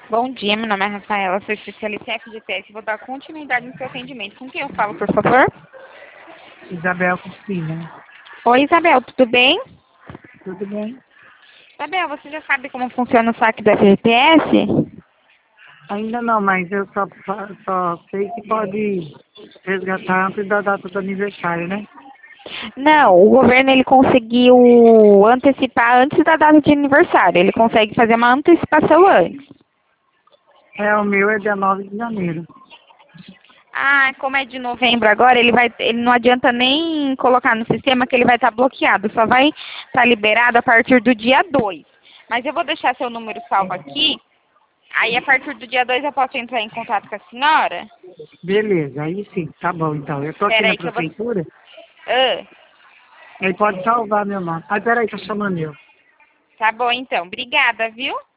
Bom dia, meu nome é Rafaela, sou especialista em FGTS e vou dar continuidade no seu atendimento. Com quem eu falo, por favor? Isabel Cristina. Oi, Isabel, tudo bem? Tudo bem? Isabel, você já sabe como funciona o saque do FGTS? Ainda não, mas eu só sei que pode resgatar antes da data do aniversário, né? Não, o governo ele conseguiu antecipar antes da data de aniversário. Ele consegue fazer uma antecipação antes. O meu é dia 9 de janeiro. Ah, como é de novembro agora, ele não adianta nem colocar no sistema que ele vai estar bloqueado. Só vai estar liberado a partir do dia 2. Mas eu vou deixar seu número salvo aqui. Aí, a partir do dia 2 eu posso entrar em contato com a senhora? Beleza, aí sim, tá bom então. Eu tô aqui Espera na aí que eu vou... prefeitura, Ah, aí pode salvar meu nome. Ah, peraí, tá chamando eu. tá bom, então. Obrigada, viu?